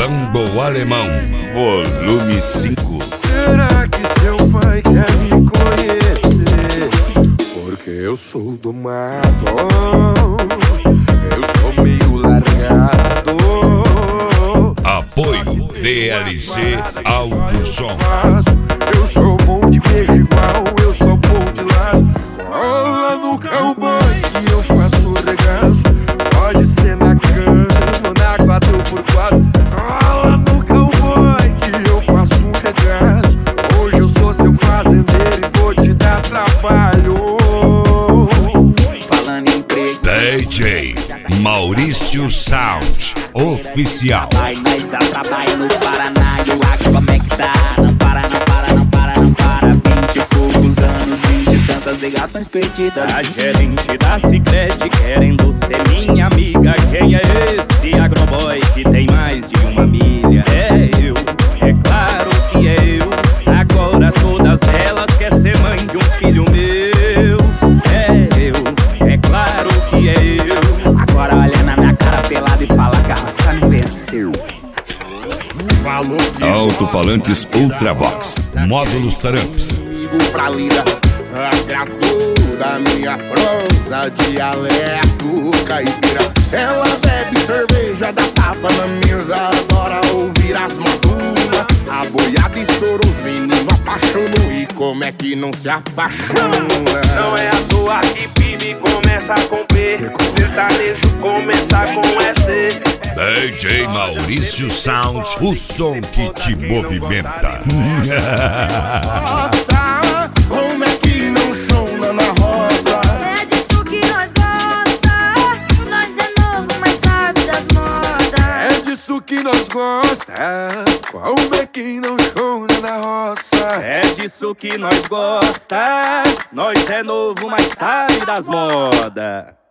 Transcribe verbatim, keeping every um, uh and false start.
Sambo Alemão, volume cinco. Será que seu pai quer me conhecer? Porque eu sou do mato, eu sou meio largado. Apoio D L C Alto Som. Eu sou bom de beijo igual, eu sou bom de laço. Rola no cowboy que eu faço regaço. Pode ser na cama, na quatro por quatro. Rola no cowboy que eu faço um regaço. Hoje eu sou seu fazendeiro e vou te dar trabalho. Falando em emprego, D J Maurício Sound Oficial. vai, nós dá trabalho no Paraná. E o Acre como é que tá? Não para, não para, não para, não para. Vinte e poucos anos, vinte e tantas ligações perdidas. A gerente da Sicredi querendo ser minha amiga. Quem é esse agroboy que tem mais de uma milha? É eu, é claro que é eu. Agora todas elas querem ser mãe de um filho meu. É eu, é claro que é eu. Agora olha na minha cara pelada e fala que a raça me venceu. Alto-falantes Ultravox, módulos Taramps. Comigo pra lida, agradou da minha prosa, dialeto caipira. Ela bebe cerveja, dá tapa na mesa, adora ouvir as maduras. A boiada estoura, os meninos apaixonam. E como é que não se apaixona? Não é à toa que Pime começa com P, sertanejo começa com S. D J Maurício Sound, o som que te movimenta. Gosta, como é que não chona na roça? É disso que nós gosta. Nós é novo, mas sabe das modas. É disso que nós gosta. Como é que não chora na roça? É disso que nós gosta. Nós é novo, mas sabe das modas.